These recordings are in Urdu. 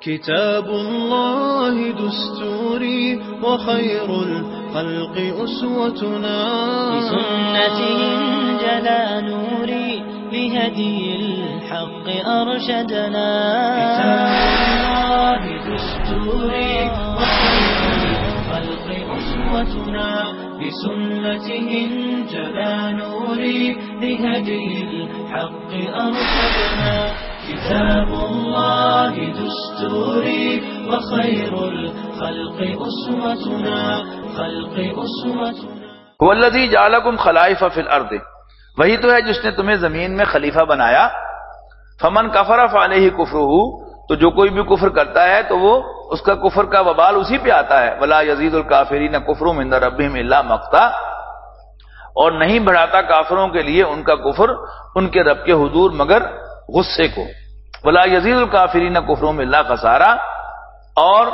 كتاب الله دستوري وخير الخلق أسوتنا بسنته انجلى نوري بهدي الحق أرشدنا كتاب الله دستوري وخير الخلق أسوتنا بسنته انجلى نوري بهدي الحق أرشدنا كتاب الله دستوري وخير الخلق أسوتنا هو الذي جعلكم خلائف فی الارض، وہی تو ہے جس نے تمہیں زمین میں خلیفہ بنایا. فمن کفر فعلیہ کفرہ، تو جو کوئی بھی کفر کرتا ہے تو وہ اس کا کفر کا وبال اسی پہ آتا ہے. ولا یزید الکافرین کفرهم عند ربهم الا مقتا، اور نہیں بڑھاتا کافروں کے لیے ان کا کفر ان کے رب کے حضور مگر غصے کو. ولا یزید الکافرین کفرهم الا خسارا، اور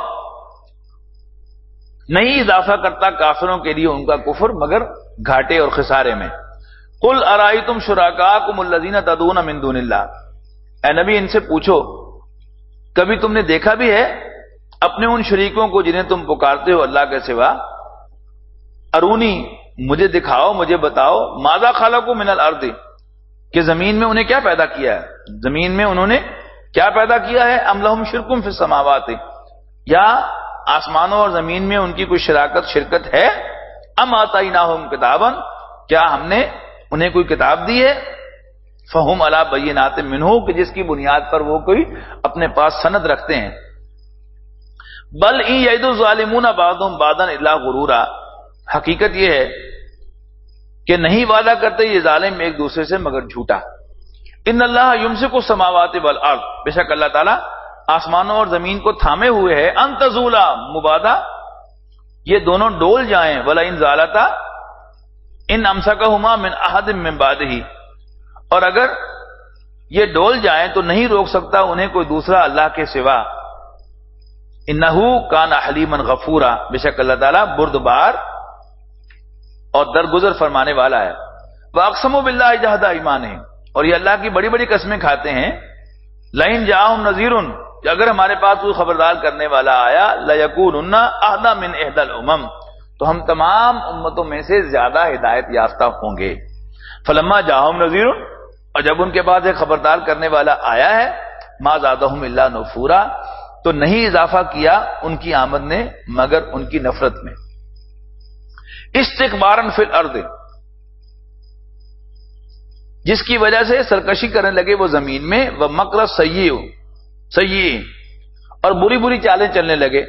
نہیں اضافہ کرتا کافروں کے لیے ان کا کفر مگر گھاٹے اور خسارے میں. قل ارائیتم شرکاءکم الذین تدعون من دون اللہ، اے نبی ان سے پوچھو کبھی تم نے دیکھا بھی ہے اپنے ان شریکوں کو جنہیں تم پکارتے ہو اللہ کے سوا. ارونی، مجھے دکھاؤ، مجھے بتاؤ. ماذا خلقوا من الارض، کہ زمین میں انہیں کیا پیدا کیا ہے، زمین میں انہوں نے کیا پیدا کیا ہے. ام لہم شرک فی السماوات، یا آسمانوں اور زمین میں ان کی کوئی شرکت ہے. ام آتیناہم کتابا، کیا ہم نے انہیں کوئی کتاب دی ہے. فہم علی بینات منہ، کہ جس کی بنیاد پر وہ کوئی اپنے پاس سند رکھتے ہیں. بل ان یعد الظالمون بعضهم بعضا الا غرورا، حقیقت یہ ہے کہ نہیں وعدہ کرتے یہ ظالم ایک دوسرے سے مگر جھوٹا. ان اللہ یمسک السماوات والارض، بے شک اللہ تعالیٰ آسمانوں اور زمین کو تھامے ہوئے ہے. ان تزولا، مبادا یہ دونوں ڈول جائیں. ولا ان زالتا ان امسکہما من احد من بعدہ، اور اگر یہ ڈول جائیں تو نہیں روک سکتا انہیں کوئی دوسرا اللہ کے سوا. انہو کان حلیما غفورا، بے شک اللہ تعالیٰ بردبار اور درگزر فرمانے والا ہے. واقسموا باللہ جہد ایمانہم، اور یہ اللہ کی بڑی بڑی قسمیں کھاتے ہیں. لئن جاءہم نذیر، کہ اگر ہمارے پاس کوئی خبردار کرنے والا آیا، لیکونن اہدی من احدی الامم، تو ہم تمام امتوں میں سے زیادہ ہدایت یافتہ ہوں گے. فلما جاءہم نذیر، اور جب ان کے پاس ایک خبردار کرنے والا آیا ہے، ما زادہم الا نفورا، تو نہیں اضافہ کیا ان کی آمد نے مگر ان کی نفرت میں. استکبارا فی الارض، جس کی وجہ سے سرکشی کرنے لگے وہ زمین میں. وہ مکر سیئ، اور بری بری چالیں چلنے لگے.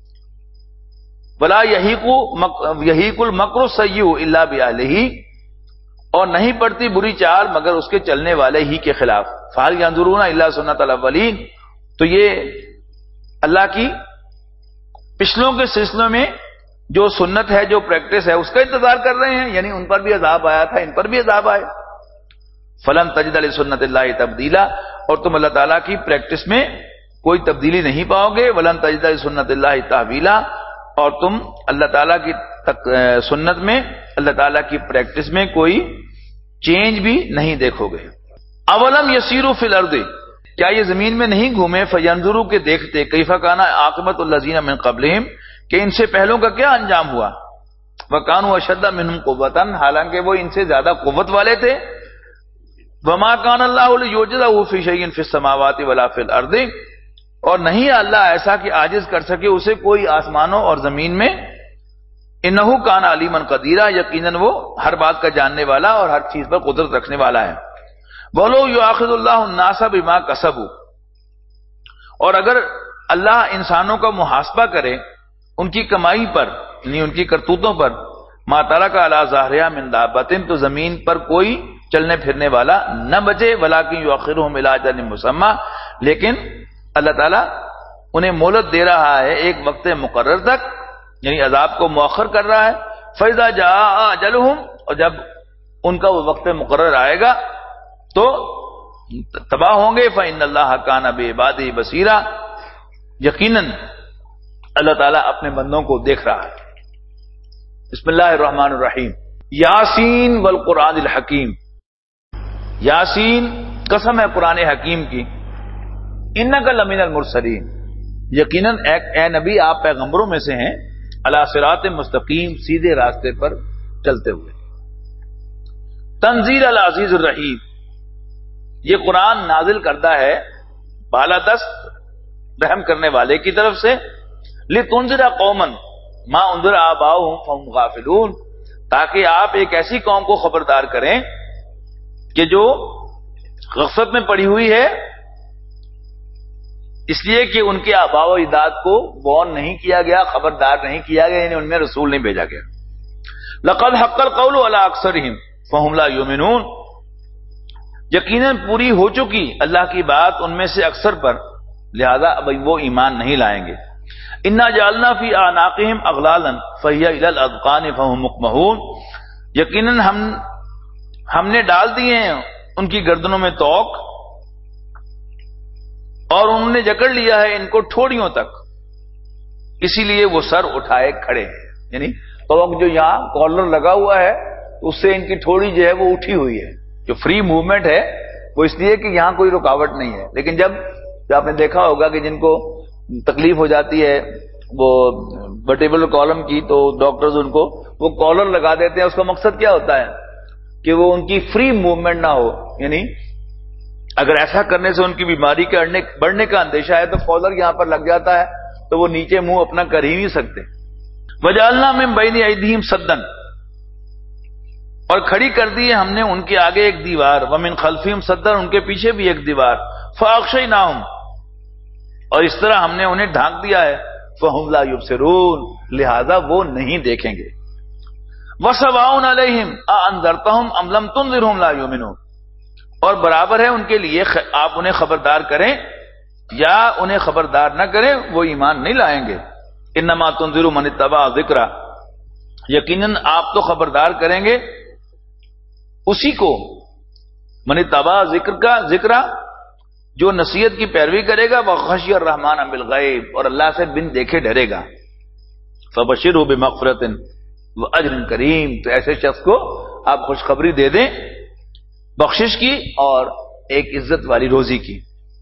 ولا یحیق المکر السیئ الا باہلہ، اور نہیں پڑتی بری چال مگر اس کے چلنے والے ہی کے خلاف. فہل ینظرون الا سنت الاولین، تو یہ اللہ کی پچھلوں کے سلسلوں میں جو سنت ہے، جو پریکٹس ہے، اس کا انتظار کر رہے ہیں. یعنی ان پر بھی عذاب آیا تھا، ان پر بھی عذاب آئے. فلن تجد لسنت اللہ تبدیلا، اور تم اللہ تعالیٰ کی پریکٹس میں کوئی تبدیلی نہیں پاؤ گے. ولن تجد لسنت اللہ تحویلا، اور تم اللہ تعالیٰ کی سنت میں، اللہ تعالیٰ کی پریکٹس میں کوئی چینج بھی نہیں دیکھو گے. اولم یسیروا فی الارض، کیا یہ زمین میں نہیں گھومے. فینظروا، کے دیکھتے، کیف کان عاقبۃ الذین من قبلہم، کہ ان سے پہلوں کا کیا انجام ہوا. وکانوا اشد منہم قوۃ، حالانکہ وہ ان سے زیادہ قوت والے تھے. وما کان اللہ لیعجزہ فی شیء فی السماوات ولا فی الارض، اور نہیں اللہ ایسا کہ عاجز کر سکے اسے کوئی آسمانوں اور زمین میں. انہ کان علیما قدیرا، یقیناً وہ ہر بات کا جاننے والا اور ہر چیز پر قدرت رکھنے والا ہے. ولو یؤاخذ اللہ الناس بما کسبوا، اور اگر اللہ انسانوں کا محاسبہ کرے ان کی کمائی پر، یعنی ان کی کرتوتوں پر، ما ترک علی ظہرہا من دابۃ، تو زمین پر کوئی چلنے پھرنے والا نہ بچے. ولکن یؤخرھم الی اجل مسمى، لیکن اللہ تعالیٰ انہیں مہلت دے رہا ہے ایک وقت مقرر تک، یعنی عذاب کو مؤخر کر رہا ہے. فاذا جاء اجلھم، اور جب ان کا وہ وقت مقرر آئے گا تو تباہ ہوں گے. فإن اللہ کان بعبادہ بصیرا، یقیناً اللہ تعالیٰ اپنے بندوں کو دیکھ رہا ہے. بسم اللہ الرحمن الرحیم. یاسین والقرآن الحکیم، یاسین قسم ہے قرآن حکیم کی. انک لمن المرسلین، یقیناً اے نبی آپ پیغمبروں میں سے ہیں، علی صراط مستقیم، سیدھے راستے پر چلتے ہوئے۔ تنزیل العزیز الرحیم، یہ قرآن نازل کردہ ہے بالادست رحم کرنے والے کی طرف سے، لتنذر قوما ما انذر آباؤہم فہم غافلون، تاکہ آپ ایک ایسی قوم کو خبردار کریں کہ جو غفلت میں پڑی ہوئی ہے، اس لیے کہ ان کے آباء و اجداد کو وارن نہیں کیا گیا، خبردار نہیں کیا گیا، یعنی ان میں رسول نہیں بھیجا گیا۔ لقد حق القول علی اکثرہم فہم لا یؤمنون، یقیناً پوری ہو چکی اللہ کی بات ان میں سے اکثر پر، لہذا اب وہ ایمان نہیں لائیں گے۔ انا جعلنا فی اعناقہم اغلالا فہی الی الاذقان فہم مقمحون، یقیناً ہم نے ڈال دیے ہیں ان کی گردنوں میں توق، اور انہوں نے جکڑ لیا ہے ان کو ٹھوڑیوں تک، اسی لیے وہ سر اٹھائے کھڑے ہیں، یعنی توق جو یہاں کالر لگا ہوا ہے اس سے ان کی ٹھوڑی جو ہے وہ اٹھی ہوئی ہے۔ جو فری موومنٹ ہے وہ اس لیے کہ یہاں کوئی رکاوٹ نہیں ہے، لیکن جب آپ نے دیکھا ہوگا کہ جن کو تکلیف ہو جاتی ہے وہ ورٹیبرل کالم کی، تو ڈاکٹرز ان کو وہ کالر لگا دیتے ہیں۔ اس کا مقصد کیا ہوتا ہے کہ وہ ان کی فری موومنٹ نہ ہو، یعنی اگر ایسا کرنے سے ان کی بیماری کے بڑھنے کا اندیشہ ہے تو کالر یہاں پر لگ جاتا ہے تو وہ نیچے منہ اپنا کر ہی نہیں سکتے۔ وجعلنا من بین ایدیہم سدا، اور کھڑی کر دی ہے ہم نے ان کے آگے ایک دیوار، ومن خلفہم سدا، ان کے پیچھے بھی ایک دیوار، فاغشیناہم، اور اس طرح ہم نے انہیں ڈھانک دیا ہے، فہم لا یبصرون، لہذا وہ نہیں دیکھیں گے۔ وسواء علیہم اانذرتہم ام لم تنذرہم لا یؤمنون، اور برابر ہے ان کے لیے آپ انہیں خبردار کریں یا انہیں خبردار نہ کریں، وہ ایمان نہیں لائیں گے۔ انما تنذر من اتبع ذکر، یقیناً آپ تو خبردار کریں گے اسی کو، من اتبع ذکر جو نصیحت کی پیروی کرے گا، وخشی الرحمن بالغیب، اور اللہ سے بن دیکھے ڈرے گا۔ فبشرہ بمغفرۃ واجر کریم، تو ایسے شخص کو آپ خوشخبری دے دیں بخشش کی اور ایک عزت والی روزی کی،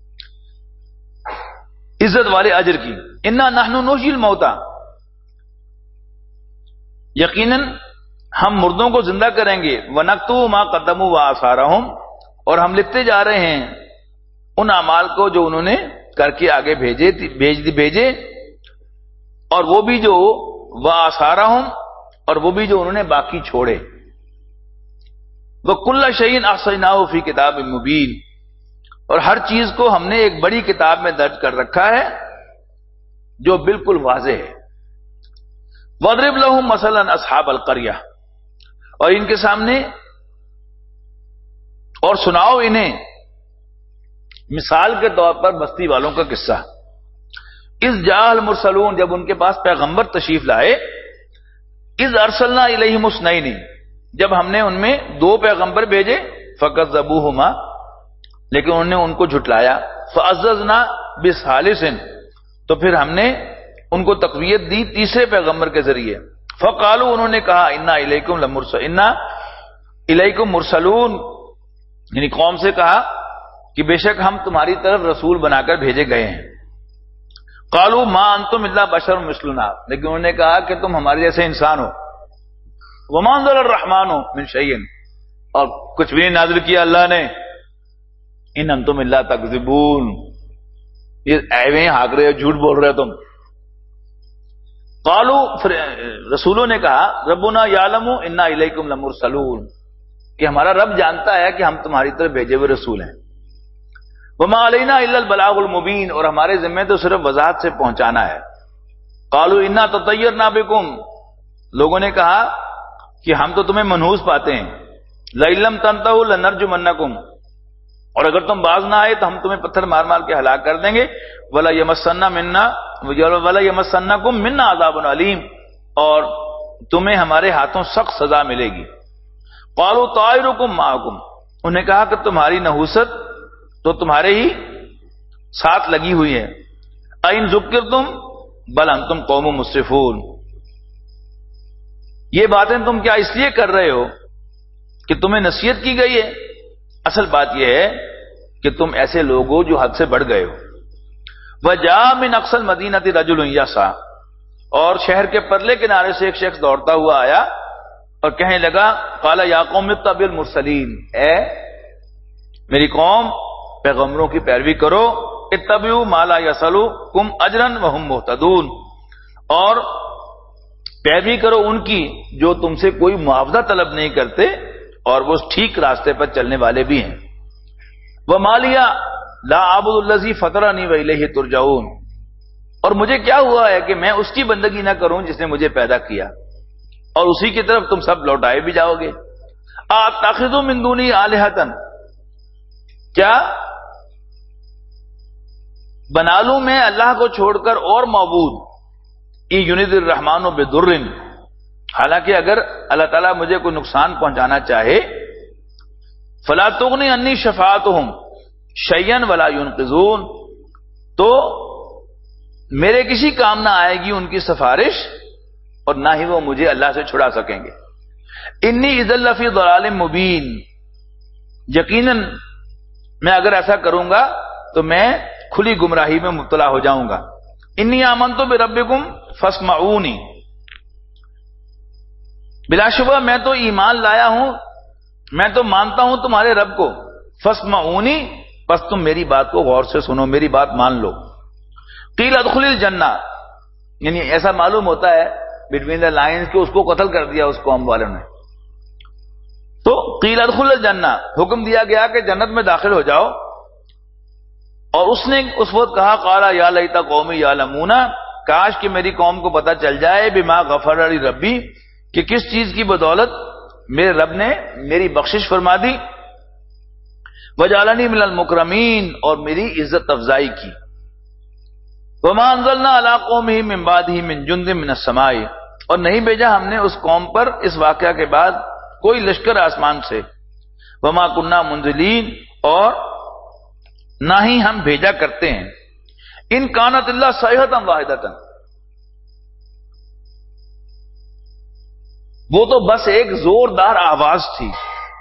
عزت والے اجر کی۔ انا نحن نحیی الموتى، یقیناً ہم مردوں کو زندہ کریں گے، ونکتب ما قدموا وآثارهم، اور ہم لکھتے جا رہے ہیں ان اعمال کو جو انہوں نے کر کے آگے بھیجے، اور وہ بھی جو وآثارهم، اور وہ بھی جو انہوں نے باقی چھوڑے۔ وَكُلَّ شَيْءٍ أَحْصَيْنَاهُ فِي كِتَابٍ مُبِينٍ، اور ہر چیز کو ہم نے ایک بڑی کتاب میں درج کر رکھا ہے جو بالکل واضح ہے۔ وَاضْرِبْ لَهُم مَثَلًا أَصْحَابَ الْقَرْيَةِ، اور ان کے سامنے اور سناؤ انہیں مثال کے طور پر بستی والوں کا قصہ۔ اذ جاء المرسلون، جب ان کے پاس پیغمبر تشریف لائے، اذ ارسلنا الیہم اثنین، جب ہم نے ان میں دو پیغمبر بھیجے، فکذبوہما، لیکن انہوں نے ان کو جھٹلایا، فعززنا بثالث، تو پھر ہم نے ان کو تقویت دی تیسرے پیغمبر کے ذریعے، فقالوا، انہوں نے کہا، انا الیکم مرسلون، یعنی قوم سے کہا کہ بے شک ہم تمہاری طرف رسول بنا کر بھیجے گئے ہیں۔ قالوا ما انتم الا بشر مثلنا، لیکن انہوں نے کہا کہ تم ہمارے جیسے انسان ہو۔ وما انزل الرحمن من شیء، اور کچھ بھی نہیں نازل کیا اللہ نے۔ ان انتم الا تکذبون، یہ ایویں ہاک رہے ہو، جھوٹ بول رہے ہو تم۔ قالوا، رسولوں نے کہا، ربنا یعلم انا الیکم لمرسلون، کہ ہمارا رب جانتا ہے کہ ہم تمہاری طرف بھیجے ہوئے رسول ہیں۔ وما علینا الا البلاغ المبین، اور ہمارے ذمہ تو صرف وضاحت سے پہنچانا ہے۔ قالوا انا تطیرنا بکم، لوگوں نے کہا کہ ہم تو تمہیں منحوس پاتے ہیں۔ لئن لم تنتہوا لنرجمنکم، اور اگر تم باز نہ آئے تو ہم تمہیں پتھر مار مار کے ہلاک کر دیں گے۔ ولا یمسنکم منا عذاب علیم، اور تمہیں ہمارے ہاتھوں سخت سزا ملے گی۔ قالوا طائرکم معکم، انہوں نے کہا کہ تمہاری نحوست تو تمہارے ہی ساتھ لگی ہوئی ہے۔ اَإِن ذُكِّرْتُمْ بل انتم قوم مسرفون، یہ باتیں تم کیا اس لیے کر رہے ہو کہ تمہیں نصیحت کی گئی ہے؟ اصل بات یہ ہے کہ تم ایسے لوگ ہو جو حد سے بڑھ گئے ہو۔ وجاء من اقصى المدینہ رجل یسعی، اور شہر کے پرلے کنارے سے ایک شخص دوڑتا ہوا آیا اور کہنے لگا قال یا قوم اتبعوا المرسلین، اے میری قوم پیغمبروں کی پیروی کرو، اتبعوا ما لا یسألکم اجرا وهم مہتدون، اور پیروی کرو ان کی جو تم سے کوئی معاوضہ طلب نہیں کرتے اور وہ ٹھیک راستے پر چلنے والے بھی ہیں۔ وما لی لا اعبد الذی فطرنی والیہ ترجعون، اور مجھے کیا ہوا ہے کہ میں اس کی بندگی نہ کروں جس نے مجھے پیدا کیا اور اسی کی طرف تم سب لوٹائے بھی جاؤ گے۔ اتخذ من دونی الہۃ، کیا بنا لوں میں اللہ کو چھوڑ کر اور معبود، ان یرید الرحمن بضر، حالانکہ اگر اللہ تعالیٰ مجھے کوئی نقصان پہنچانا چاہے، فلا تغنی عنی شفاعتہم شیئا ولا ینقذون، تو میرے کسی کام نہ آئے گی ان کی سفارش اور نہ ہی وہ مجھے اللہ سے چھڑا سکیں گے۔ انی اذا لفی ضلال مبین، یقیناً میں اگر ایسا کروں گا تو میں کھلی گمراہی میں مبتلا ہو جاؤں گا۔ انی آمنت بربکم فاسمعونی، بلا شبہ میں تو ایمان لایا ہوں، میں تو مانتا ہوں تمہارے رب کو، فاسمعونی، بس تم میری بات کو غور سے سنو، میری بات مان لو۔ قیل ادخل الجنہ، یعنی ایسا معلوم ہوتا ہے بٹوین دا لائنز کہ اس کو قتل کر دیا اس قوم والوں نے، تو قیل ادخل الجنہ، حکم دیا گیا کہ جنت میں داخل ہو جاؤ، اور اس نے اس وقت کہا قال یا لیت قومی یعلمون، کاش کہ میری قوم کو پتہ چل جائے بما غفر لی ربی، کہ کس چیز کی بدولت میرے رب نے میری بخشش فرما دی، وجعلنی من المکرمین، اور میری عزت افزائی کی۔ وما انزلنا علی قومہ من بعدہ من جند من السماء، اور نہیں بھیجا ہم نے اس قوم پر اس واقعہ کے بعد کوئی لشکر آسمان سے، وما کننا منزلین، اور نہ ہی ہم بھیجا کرتے ہیں، ان کانت اللہ صیحۃ واحدۃ، وہ تو بس ایک زوردار آواز تھی،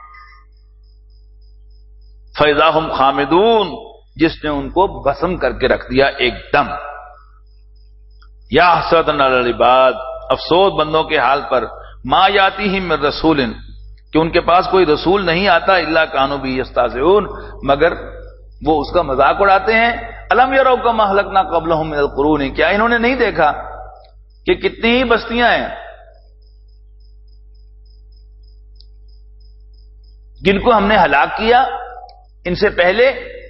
فاذا ہم خامدون، جس نے ان کو بسم کر کے رکھ دیا ایک دم۔ یا حسرۃ علی العباد، افسوس بندوں کے حال پر، ما یاتیہم من رسول، کہ ان کے پاس کوئی رسول نہیں آتا، الا کانوا بہ یستہزئون، مگر وہ اس کا مذاق اڑاتے ہیں۔ الم یروا کما اہلکنا قبلہم من القرون، کیا انہوں نے نہیں دیکھا کہ کتنی ہی بستیاں ہیں جن کو ہم نے ہلاک کیا ان سے پہلے،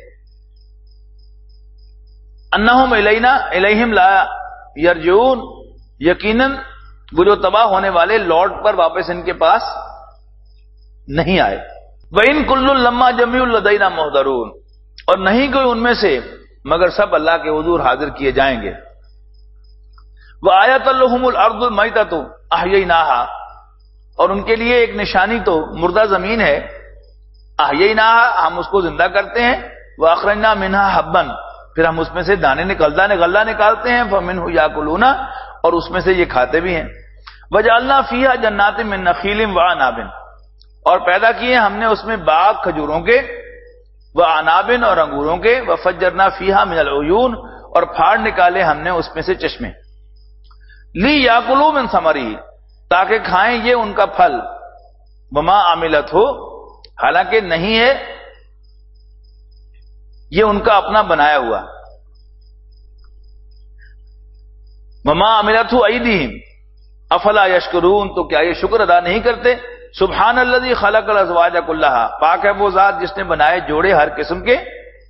انہم الینا الیہم لا یرجعون، یقیناً وہ جو تباہ ہونے والے لوٹ پر واپس ان کے پاس نہیں آئے۔ وَإِن كُلٌّ لَمَّا جَمِيعٌ لَدَيْنَا مُحْضَرُونَ، اور نہیں کوئی ان میں سے مگر سب اللہ کے حضور حاضر کیے جائیں گے۔ وَآیَةً لَهُمُ الْأَرْضُ الْمَيْتَةُ أَحْيَيْنَاهَا، اور ان کے لیے ایک نشانی تو مردہ زمین ہے، أَحْيَيْنَاهَا، ہم اس کو زندہ کرتے ہیں، وَأَخْرَجْنَا مِنْهَا حَبًّا، پھر ہم اس میں سے دانے غلہ نکالتے ہیں، فَمِنْهُ يَأْكُلُونَ، اور اس میں سے یہ کھاتے بھی ہیں۔ وَجَعَلْنَا فِيهَا جَنَّاتٍ مِّن نَخِيلٍ وَأَعْنَابٍ، اور پیدا کیے ہم نے اس میں باغ کھجوروں کے، وَأَعْنَابٍ، اور انگوروں کے، وَفَجَّرْنَا فِيهَا مِنَ الْعُيُونِ، اور پھاڑ نکالے ہم نے اس میں سے چشمے، لِيَأْكُلُوا مِن ثَمَرِهِ، تاکہ کھائیں یہ ان کا پھل، وَمَا عَمِلَتْهُ، حالانکہ نہیں ہے یہ ان کا اپنا بنایا ہوا، وَمَا عَمِلَتْهُ أَيْدِيهِمْ أَفَلَا يَشْكُرُونَ، تو کیا یہ شکر ادا نہیں کرتے؟ سبحان الذی خلق الازواج کلھا، پاک ہے وہ ذات جس نے بنائے جوڑے ہر قسم کے،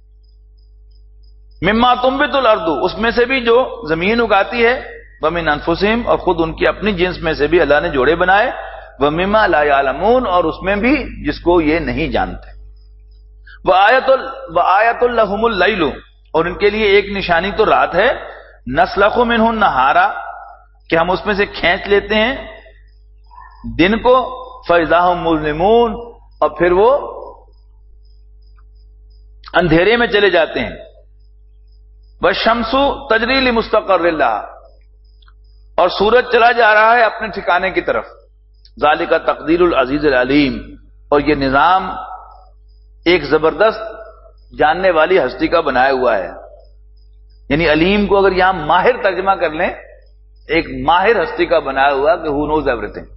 مما تنبت الارض، اس میں سے بھی جو زمین اگاتی ہے، ومن انفسہم، اور خود ان کی اپنی جنس میں سے بھی اللہ نے جوڑے بنائے، ومما لا یعلمون، اور اس میں بھی جس کو یہ نہیں جانتے، وآیۃ لہم اللیل، اور ان کے لیے ایک نشانی تو رات ہے، نسلخ منہ النہارا، کہ ہم اس میں سے کھینچ لیتے ہیں دن کو، فَإِذَا هُمْ مُظْلِمُونَ، اور پھر وہ اندھیرے میں چلے جاتے ہیں، وَالشَّمْسُ تَجْرِي لِمُسْتَقَرٍّ لَهَا، اور سورج چلا جا رہا ہے اپنے ٹھکانے کی طرف، ذَلِكَ تَقْدِيرُ الْعَزِيزِ الْعَلِيمِ، اور یہ نظام ایک زبردست جاننے والی ہستی کا بنایا ہوا ہے۔ یعنی علیم کو اگر یہاں ماہر ترجمہ کر لیں، ایک ماہر ہستی کا بنایا ہوا کہ ہو نوز ایوری تھنگ.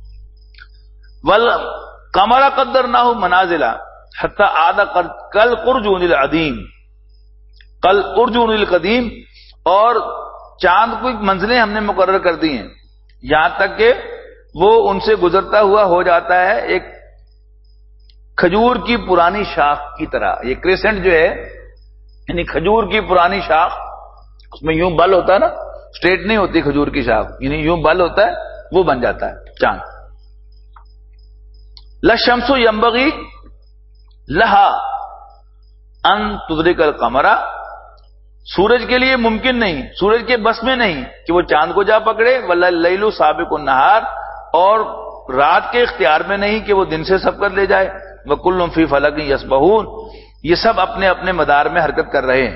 والقمر قدرناہ منازل حتی عاد کالقرجون العظیم، کالقرجون القدیم، اور چاند کو منزلیں ہم نے مقرر کر دی ہیں یہاں تک کہ وہ ان سے گزرتا ہوا ہو جاتا ہے ایک کھجور کی پرانی شاخ کی طرح. یہ کریسنٹ جو ہے یعنی کھجور کی پرانی شاخ، اس میں یوں بل ہوتا ہے نا، اسٹریٹ نہیں ہوتی کھجور کی شاخ، یعنی یوں بل ہوتا ہے، وہ بن جاتا ہے چاند. لَلشَّمْسُ يَنبَغِي لَهَا أَن تُدْرِكَ الْقَمَرَ، سورج کے لیے ممکن نہیں، سورج کے بس میں نہیں کہ وہ چاند کو جا پکڑے. وَلَا اللَّيْلُ سَابِقُ النَّهَارِ، اور رات کے اختیار میں نہیں کہ وہ دن سے سبقت لے جائے. وَكُلٌّ فِي فَلَكٍ يَسْبَحُونَ، یہ سب اپنے اپنے مدار میں حرکت کر رہے ہیں.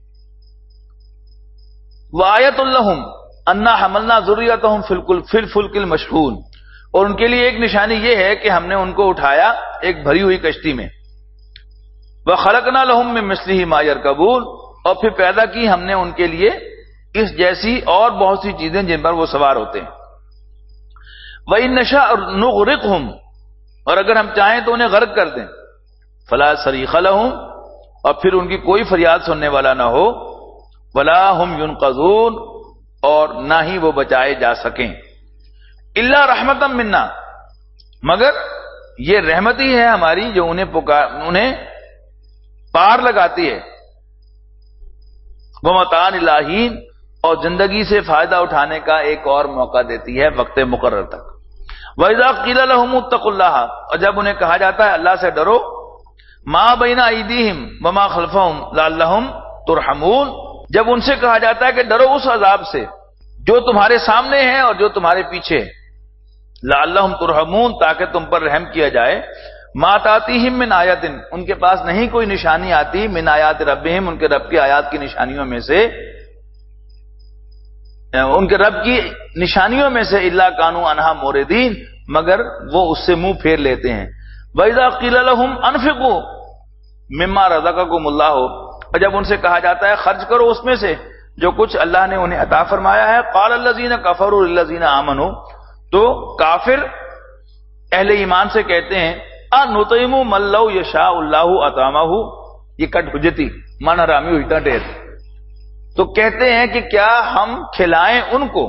وَآيَةٌ لَّهُمْ أَنَّا حَمَلْنَا ذُرِّيَّتَهُمْ فِي الْفُلْكِ الْمَشْحُونِ، اور ان کے لیے ایک نشانی یہ ہے کہ ہم نے ان کو اٹھایا ایک بھری ہوئی کشتی میں. وَخَلَقْنَا لَهُم مِّن مِّثْلِهِ مَا يَرْكَبُونَ، اور پھر پیدا کی ہم نے ان کے لیے اس جیسی اور بہت سی چیزیں جن پر وہ سوار ہوتے ہیں. وَإِن نَّشَأْ نُغْرِقْهُمْ، اور اگر ہم چاہیں تو انہیں غرق کر دیں. فَلَا صَرِيخَ لَهُمْ، اور پھر ان کی کوئی فریاد سننے والا نہ ہو. وَلَا هُمْ يُنقَذُونَ، اور نہ ہی وہ بچائے جا سکیں. إِلَّا رَحْمَةً مِنَّا، مگر یہ رحمت ہی ہے ہماری جو انہیں پار لگاتی ہے. وَمَتَاعًا إِلَىٰ حِینٍ، اور زندگی سے فائدہ اٹھانے کا ایک اور موقع دیتی ہے وقت مقرر تک. وَإِذَا قِيلَ لَهُمُ اتَّقُوا اللَّهَ، اور جب انہیں کہا جاتا ہے اللہ سے ڈرو. مَا بَيْنَ أَيْدِيهِمْ وَمَا خَلْفَهُمْ لَعَلَّهُمْ تُرْحَمُونَ، جب ان سے کہا جاتا ہے کہ ڈرو اس عذاب سے جو تمہارے سامنے ہے اور جو تمہارے پیچھے. لَعَلَّهُمْ تُرْحَمُونَ، تاکہ تم پر رحم کیا جائے. مَا تَأْتِيهِمْ مِنْ آیَةٍ، ان کے پاس نہیں کوئی نشانی آتی. مِنْ آیَاتِ رَبِّهِمْ، ان کے رب کی آیات کی نشانیوں میں سے، ان کے رب کی نشانیوں میں سے. إِلَّا كَانُوا عَنْهَا مُعْرِضِينَ، مگر وہ اس سے منہ پھیر لیتے ہیں. وَإِذَا قِيلَ لَهُمْ أَنفِقُوا مِمَّا رَزَقَكُمُ اللَّهُ، اور جب ان سے کہا جاتا ہے خرچ کرو اس میں سے جو کچھ اللہ نے انہیں عطا فرمایا ہے. قَالَ الَّذِينَ كَفَرُوا لِلَّذِينَ آمَنُوا، تو کافر اہل ایمان سے کہتے ہیں أَنُطْعِمُ مَن لَّوْ يَشَاءُ اللَّهُ أَطْعَمَهُ، یہ کٹ حجتی من حرامی ہوتا ڈیر. تو کہتے ہیں کہ کیا ہم کھلائیں ان کو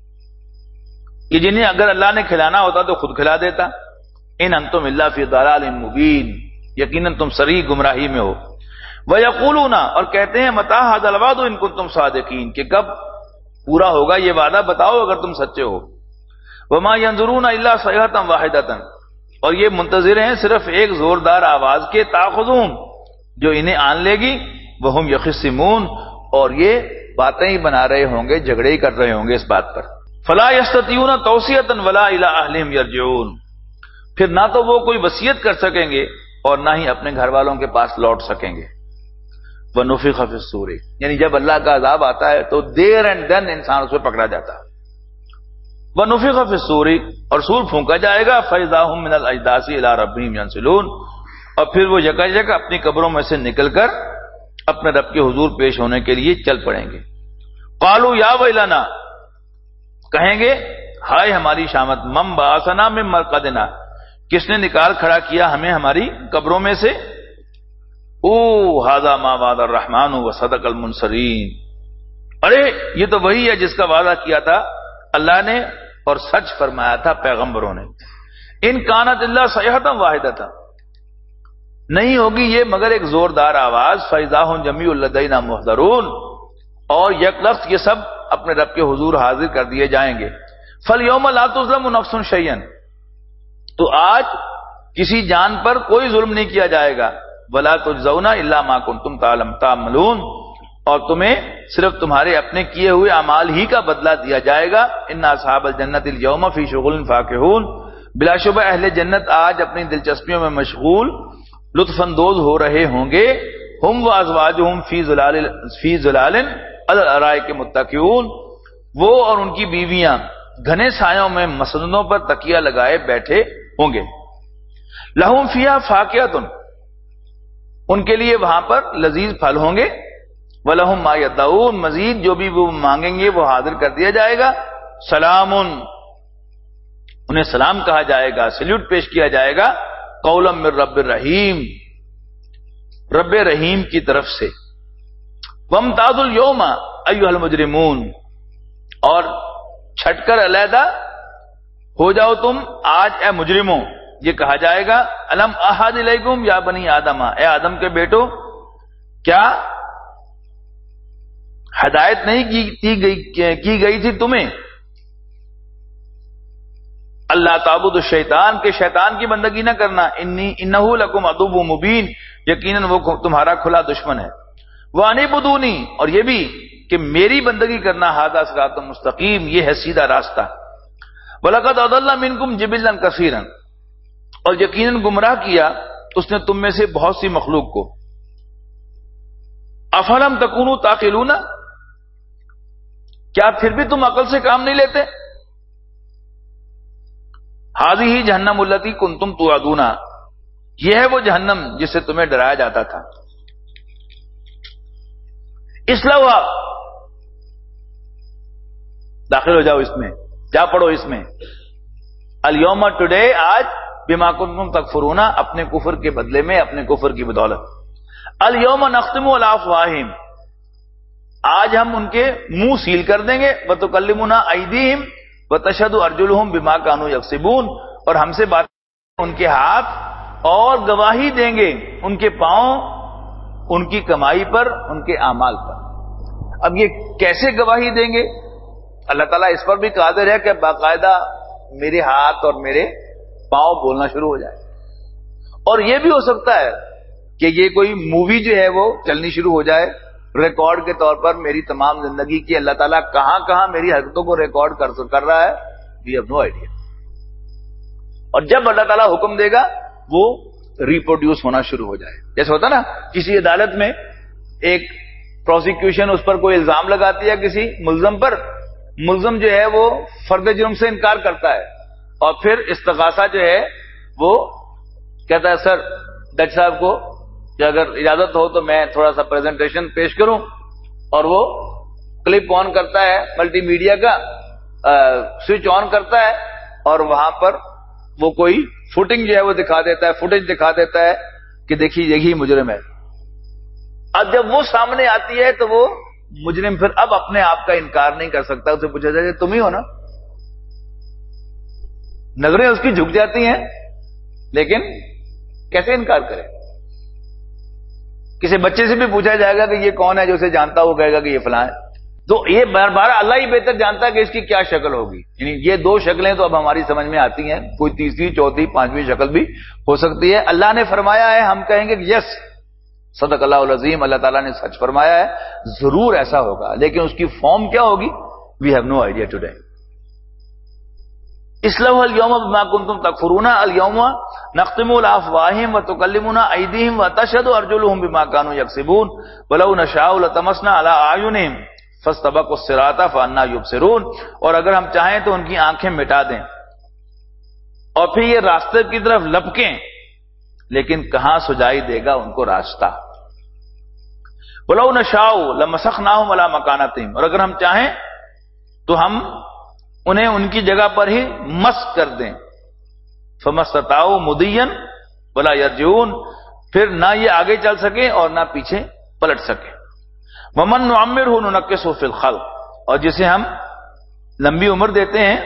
کہ جنہیں اگر اللہ نے کھلانا ہوتا تو خود کھلا دیتا. ان انتم الا فی ضلال مبین، یقیناً تم صریح گمراہی میں ہو. وَيَقُولُونَ، اور کہتے ہیں مَتَىٰ هَٰذَا الْوَعْدُ إِن كُنتُمْ صَادِقِينَ، کہ کب پورا ہوگا یہ وعدہ، بتاؤ اگر تم سچے ہو. وَمَا يَنظُرُونَ إِلَّا صَيْحَةً وَاحِدَةً، اور یہ منتظر ہیں صرف ایک زوردار آواز کے. تَأْخُذُهُمْ، جو انہیں آن لے گی. وَهُمْ يَخِصِّمُونَ، اور یہ باتیں ہی بنا رہے ہوں گے، جھگڑے ہی کر رہے ہوں گے اس بات پر. فَلَا يَسْتَطِيعُونَ تَوْصِيَةً وَلَا إِلَىٰ أَهْلِهِمْ يَرْجِعُونَ، پھر نہ تو وہ کوئی وصیت کر سکیں گے اور نہ ہی اپنے گھر والوں کے پاس لوٹ سکیں گے. وَنُفِخَ فِي الصُّورِ، یعنی جب اللہ کا عذاب آتا ہے تو دیر اینڈ دن انسان اس پہ پکڑا جاتا ہے. وَنُفِخَ فِي الصُّورِ، اور سور پھونکا جائے گا. فَإِذَا هُم مِّنَ الْأَجْدَاثِ إِلَىٰ رَبِّهِمْ يَنسِلُونَ، اور پھر وہ یکا اپنی قبروں میں سے نکل کر اپنے رب کے حضور پیش ہونے کے لیے چل پڑیں گے. قالوا یا ویلنا، کہیں گے ہائے ہماری شامت. من بعثنا من مرقدنا، کس نے نکال کھڑا کیا ہمیں ہماری قبروں میں سے. او ھذا ما وعد الرحمن وصدق المرسلین، ارے یہ تو وہی ہے جس کا وعدہ کیا تھا اللہ نے اور سچ فرمایا تھا پیغمبروں نے. ان کانت الا صیحۃ واحدۃ، نہیں ہوگی یہ مگر ایک زوردار آواز. فاذا هم جميع لدینا محضرون، اور یک لفظ یہ سب اپنے رب کے حضور حاضر کر دیے جائیں گے. فالیوم لا تظلم نفس شیئا، تو آج کسی جان پر کوئی ظلم نہیں کیا جائے گا. ولا تجزون الا ما کنتم تعملون، اور تمہیں صرف تمہارے اپنے کیے ہوئے اعمال ہی کا بدلہ دیا جائے گا. ان اصحاب الجنت اليوم فی شغل فاکہون، بلا شبہ اہل جنت آج اپنی دلچسپیوں میں مشغول لطف اندوز ہو رہے ہوں گے. ہم وازواجہم فی ظلال علی الارائک متکئون، وہ اور ان کی بیویاں گھنے سایوں میں مسندوں پر تکیہ لگائے بیٹھے ہوں گے. لہم فیہا فاکہۃ، ان کے لیے وہاں پر لذیذ پھل ہوں گے. وَلَهُمْ مَا يَدَّعُونَ، مزید جو بھی وہ مانگیں گے وہ حاضر کر دیا جائے گا. سلام، انہیں سلام کہا جائے گا، سلیوٹ پیش کیا جائے گا. قولا من رب الرحیم، رب رحیم کی طرف سے. وَامْتَازُوا الْيَوْمَ أَيُّهَا الْمُجْرِمُونَ، اور چھٹ کر علیحدہ ہو جاؤ تم آج اے مجرموں. یہ کہا جائے گا الم احد الیکم یا بنی آدم، اے آدم کے بیٹو کیا ہدایت نہیں کی گئی تھی تمہیں اللہ تعبد الشیطان، کے شیطان کی بندگی نہ کرنا. انہ لکم عدو مبین، یقیناً وہ تمہارا کھلا دشمن ہے. وَأَنِ اعْبُدُونِی، اور یہ بھی کہ میری بندگی کرنا. ھذا صراط مستقیم، یہ ہے سیدھا راستہ. وَلَقَدْ أَضَلَّ مِنْکُمْ جِبِلًّا کَثِیرًا، اور یقیناً گمراہ کیا اس نے تم میں سے بہت سی مخلوق کو. افلم تکونوا تعقلون، کیا پھر بھی تم عقل سے کام نہیں لیتے. ھذہ جہنم التی کنتم توعدون، یہ ہے وہ جہنم جس سے تمہیں ڈرایا جاتا تھا. اصلوہا، داخل ہو جاؤ اس میں، جا پڑھو اس میں. الیوم، ٹوڈے، آج، بما کنتم تکفرون، اپنے کفر کے بدلے میں، اپنے کفر کی بدولت. الیوم نختم علی افواہہم، آج ہم ان کے منہ سیل کر دیں گے. وتکلمنا ایدیہم وتشہد ارجلہم بما کانوا یکسبون، اور ہم سے بات ان کے ہاتھ، اور گواہی دیں گے ان کے پاؤں ان کی کمائی پر، ان کے اعمال پر. اب یہ کیسے گواہی دیں گے؟ اللہ تعالیٰ اس پر بھی قادر ہے کہ باقاعدہ میرے ہاتھ اور میرے پاؤں بولنا شروع ہو جائے. اور یہ بھی ہو سکتا ہے کہ یہ کوئی مووی جو ہے وہ چلنی شروع ہو جائے ریکارڈ کے طور پر میری تمام زندگی کی. اللہ تعالیٰ کہاں کہاں میری حرکتوں کو ریکارڈ کر رہا ہے، وی ہیو نو آئیڈیا. اور جب اللہ تعالیٰ حکم دے گا وہ ریپروڈیوس ہونا شروع ہو جائے. جیسے ہوتا نا کسی عدالت میں ایک پروسیکیوشن اس پر کوئی الزام لگاتی ہے کسی ملزم پر، ملزم جو ہے وہ فرد جرم سے انکار کرتا ہے، اور پھر استغاثہ جو ہے وہ کہتا ہے سر جج صاحب کو کہ اگر اجازت ہو تو میں تھوڑا سا پریزنٹیشن پیش کروں. اور وہ کلپ آن کرتا ہے، ملٹی میڈیا کا سوئچ آن کرتا ہے، اور وہاں پر وہ کوئی فوٹنگ جو ہے وہ دکھا دیتا ہے، فوٹیج دکھا دیتا ہے کہ دیکھیے یہی مجرم ہے. اب جب وہ سامنے آتی ہے تو وہ مجرم پھر اب اپنے آپ کا انکار نہیں کر سکتا. اسے پوچھا جائے تم ہی ہو نا، نظریں اس کی جھک جاتی ہیں لیکن کیسے انکار کرے. کسی بچے سے بھی پوچھا جائے گا کہ یہ کون ہے جو اسے جانتا وہ کہے گا کہ یہ فلاں ہے. تو یہ بار بار اللہ ہی بہتر جانتا ہے کہ اس کی کیا شکل ہوگی. یعنی یہ دو شکلیں تو اب ہماری سمجھ میں آتی ہیں، کوئی تیسری چوتھی پانچویں شکل بھی ہو سکتی ہے. اللہ نے فرمایا ہے، ہم کہیں گے کہ یس صدق اللہ العظیم، اللہ تعالیٰ نے سچ فرمایا ہے، ضرور ایسا ہوگا. لیکن اس کی فارم کیا ہوگی، we have no idea today. اصلوہ الیوم بما کنتم تکفرون الیوم نختم علی افواہہم وتکلمنا ایدیہم وتشہد ارجلہم بما کانوا یکسبون ولو نشاء لطمسنا علی اعینہم فاستبقوا الصراط فانا یبصرون. اور اگر ہم چاہیں تو ان کی آنکھیں مٹا دیں اور پھر یہ راستے کی طرف لپکیں، لیکن کہاں سجائی دے گا ان کو راستہ. وَلَوْ نَشَاءُ لَمَسَخْنَاهُمْ عَلَى مَكَانَتِهِمْ، اور اگر ہم چاہیں تو ہم انہیں ان کی جگہ پر ہی مسخ کر دیں. فَمَا اسْتَطَاعُوا مُضِيًّا وَلَا يَرْجِعُونَ، پھر نہ یہ آگے چل سکیں اور نہ پیچھے پلٹ سکیں. وَمَن نُعَمِّرْهُ نُنَكِّسْهُ فِي الْخَلْقِ، اور جسے ہم لمبی عمر دیتے ہیں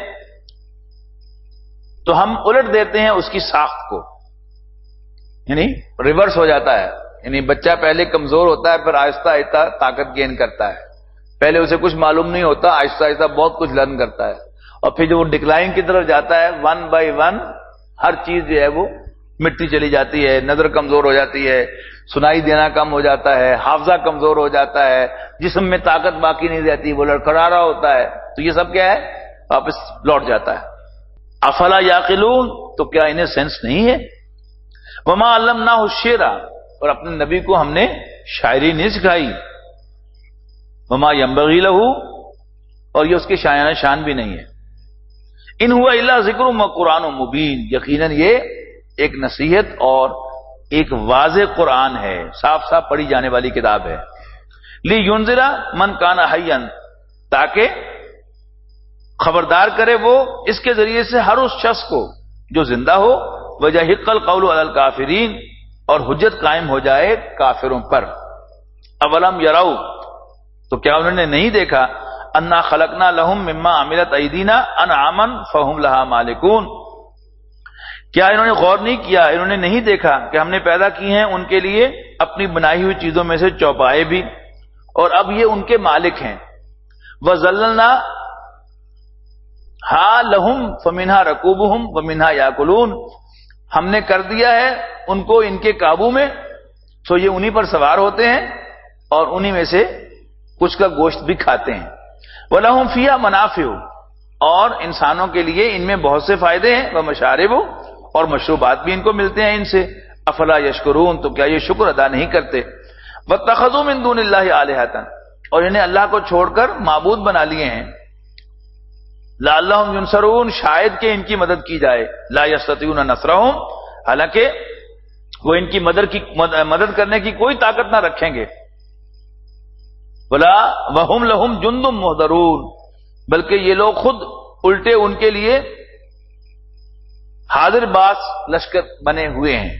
تو ہم الٹ دیتے ہیں اس کی ساخت کو، یعنی ریورس ہو جاتا ہے. یعنی بچہ پہلے کمزور ہوتا ہے، پھر آہستہ آہستہ طاقت گین کرتا ہے. پہلے اسے کچھ معلوم نہیں ہوتا، آہستہ آہستہ بہت کچھ لرن کرتا ہے. اور پھر جب وہ ڈکلائن کی طرف جاتا ہے، ون بائی ون ہر چیز جو ہے وہ مٹی چلی جاتی ہے. نظر کمزور ہو جاتی ہے، سنائی دینا کم ہو جاتا ہے، حافظہ کمزور ہو جاتا ہے، جسم میں طاقت باقی نہیں رہتی، وہ لڑکھڑا رہا ہوتا ہے. تو یہ سب کیا ہے، واپس لوٹ جاتا ہے. افلا یعقلون، تو کیا انہیں سینس نہیں ہے. وما علمناہ الشعر، اور اپنے نبی کو ہم نے شاعری نہیں سکھائی. وما ينبغي له، اور یہ اس کے شایانہ شان بھی نہیں ہے. ان هو الا ذکر و قرآن مبین، یقیناً یہ ایک نصیحت اور ایک واضح قرآن ہے، صاف صاف پڑھی جانے والی کتاب ہے. لِيُنذِرَ مَنْ كَانَ حَيًّا، تاکہ خبردار کرے وہ اس کے ذریعے سے ہر اس شخص کو جو زندہ ہو، وَيَحِقَّ الْقَوْلُ عَلَى الْكَافِرِينَ، اور حجت قائم ہو جائے کافروں پر۔ اولم یروا، تو کیا انہوں نے نہیں دیکھا، انا خلقنا لهم مما عملت ایدینا انعاما فهم لها مالکون، کیا انہوں نے غور نہیں کیا، انہوں نے نہیں دیکھا کہ ہم نے پیدا کی ہیں ان کے لیے اپنی بنائی ہوئی چیزوں میں سے چوپائے بھی، اور اب یہ ان کے مالک ہیں۔ وَذَلَّلْنَاهَا لَهُمْ فَمِنْهَا رَكُوبُهُمْ وَمِنْهَا يَأْكُلُونَ، ہم نے کر دیا ہے ان کو ان کے قابو میں، تو یہ انہی پر سوار ہوتے ہیں اور انہی میں سے کچھ کا گوشت بھی کھاتے ہیں۔ وَلَهُمْ فِيهَا مَنَافِعُ، اور انسانوں کے لیے ان میں بہت سے فائدے ہیں، وَمَشَارِبُ، اور مشروبات بھی ان کو ملتے ہیں ان سے۔ افلا یشکرون، تو کیا یہ شکر ادا نہیں کرتے؟ وَاتَّخَذُوا مِن دُونِ اللَّهِ آلِهَةً، اور انہیں اللہ کو چھوڑ کر معبود بنا لیے ہیں۔ لَعَلَّهُمْ يُنصَرُونَ، شاید کہ ان کی مدد کی جائے۔ لَا يَسْتَطِيعُونَ نَصْرَهُمْ، حالانکہ وہ ان کی مدد کرنے کی کوئی طاقت نہ رکھیں گے۔ وَلَا وَهُمْ لَهُمْ جُنْدٌ مُحْضَرُونَ، بلکہ یہ لوگ خود الٹے ان کے لیے حاضر باز لشکر بنے ہوئے ہیں۔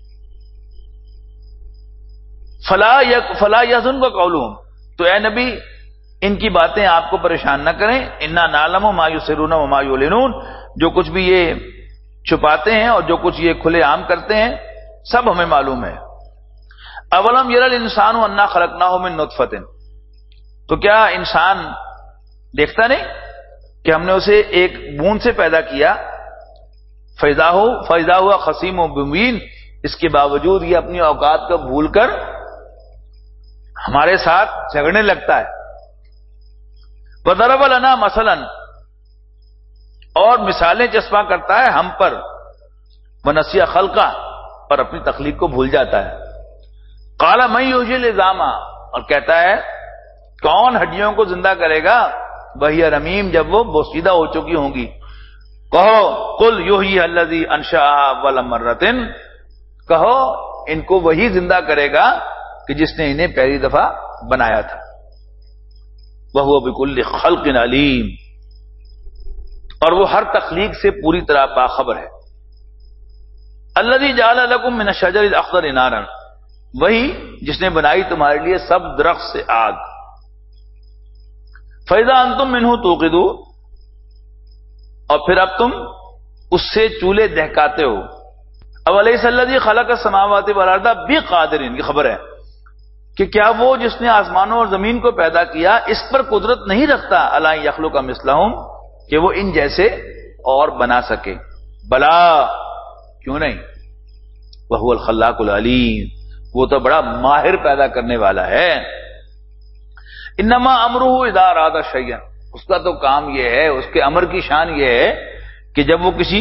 فلا يحزنك قولهم، تو اے نبی ان کی باتیں آپ کو پریشان نہ کریں۔ انا نعلم ما يسرون وما يعلنون، جو کچھ بھی یہ چھپاتے ہیں اور جو کچھ یہ کھلے عام کرتے ہیں سب ہمیں معلوم ہے۔ اولم ير الانسان انا خلقناه من نطفة، تو کیا انسان دیکھتا نہیں کہ ہم نے اسے ایک بوند سے پیدا کیا، فَإِذَا هُوَ خَصِيمٌ مُبِينٌ، اس کے باوجود یہ اپنی اوقات کو بھول کر ہمارے ساتھ جھگڑنے لگتا ہے۔ وَضَرَبَ لَنَا مَثَلًا، اور مثالیں چسپاں کرتا ہے ہم پر، وَنَسِيَ خَلْقَهُ، اور اپنی تخلیق کو بھول جاتا ہے۔ قَالَ مَن يُحْيِي الْعِظَامَ، اور کہتا ہے کون ہڈیوں کو زندہ کرے گا، وَهِيَ رَمِيمٌ، جب وہ بوسیدہ ہو چکی ہوں گی۔ کہو قُلْ يُحْيِيهَا الَّذِي أَنشَأَهَا أَوَّلَ مَرَّةٍ، کہو ان کو وہی زندہ کرے گا کہ جس نے انہیں پہلی دفعہ بنایا تھا۔ وَهُوَ بِكُلِّ خَلْقٍ عَلِيمٌ، اور وہ ہر تخلیق سے پوری طرح باخبر ہے۔ الَّذِي جَعَلَ لَكُم مِّنَ الشَّجَرِ الْأَخْضَرِ نَارًا، وہی جس نے بنائی تمہارے لیے سب درخت سے آگ۔ فَإِذَا أَنتُم مِّنْهُ تُوقِدُونَ، اور پھر اب تم اس سے چولہے دہکاتے ہو۔ اولیس الذی خلق السماوات والارض بقادر، یہ خبر ہے کہ کیا وہ جس نے آسمانوں اور زمین کو پیدا کیا اس پر قدرت نہیں رکھتا، الا یخلق مثلہم، کہ وہ ان جیسے اور بنا سکے۔ بلا، کیوں نہیں، وہو الخلاق العلیم، وہ تو بڑا ماہر پیدا کرنے والا ہے۔ انما امرہ اذا اراد شیئا، اس کا تو کام یہ ہے، اس کے امر کی شان یہ ہے کہ جب وہ کسی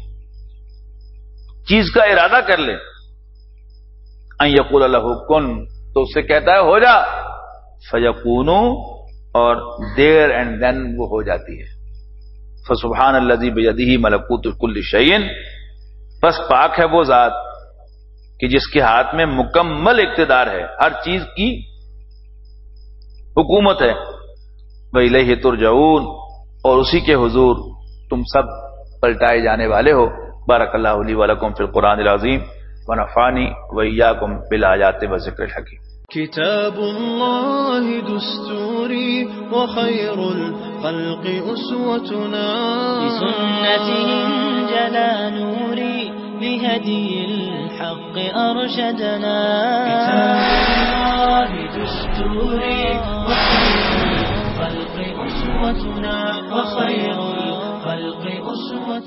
چیز کا ارادہ کر لے، ان یقول لہ کن، تو اس سے کہتا ہے ہو جا، فیکون، اور دیر اینڈ دین وہ ہو جاتی ہے۔ فسبحان الذی بیدہ ملکوت کل شیء، بس پاک ہے وہ ذات کہ جس کے ہاتھ میں مکمل اقتدار ہے، ہر چیز کی حکومت ہے۔ وَإِلَيْهِ تُرْجَعُونَ، اور اسی کے حضور تم سب پلٹائے جانے والے ہو۔ بارک اللہ لی ولکم فی القرآن العظیم، ونفعنی وإیاکم بالآیات والذکر الحکیم۔ كتاب الله دستوري وخير الخلق أسوتنا، بسنته انجلى نوري لهدي الحق أرشدنا. كتاب الله دستوري